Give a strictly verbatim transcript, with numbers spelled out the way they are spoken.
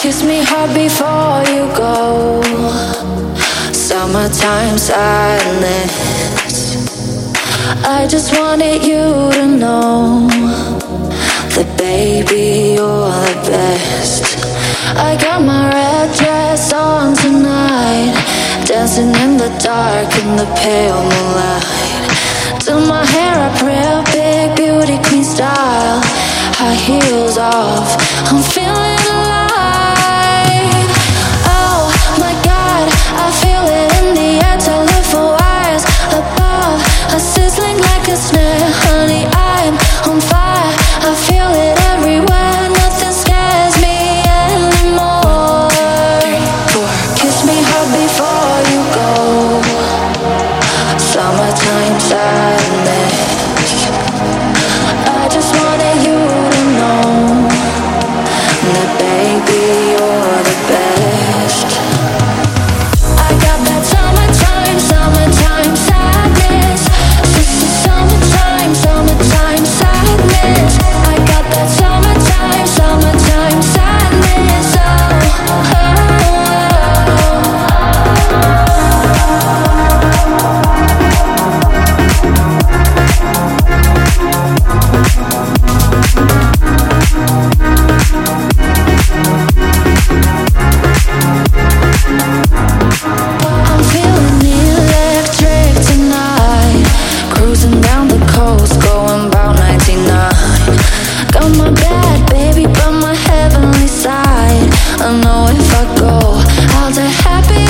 Kiss me hard before you go. Summertime sadness. I just wanted you to know that baby you're the best. I got my red dress on tonight, dancing in the dark in the pale moonlight. Do my hair up real big, beauty queen style, high heels off, I'm feeling alive. Oh my God, I feel it in the air, telephone wires above, a sizzling like a snare. Honey, I'm on fire, I feel it everywhere, nothing scares me anymore. Kiss me hard before you go. Summertime sadness. I just wanted you to know that baby you're the best. I got that summertime, summertime sadness. Summertime, summertime sadness. I got that summertime, summertime sadness. Oh, oh, I'm feeling electric tonight, cruising down the coast, going about ninety-nine. Got my bad baby by my heavenly side. I know if I go, I'll die happy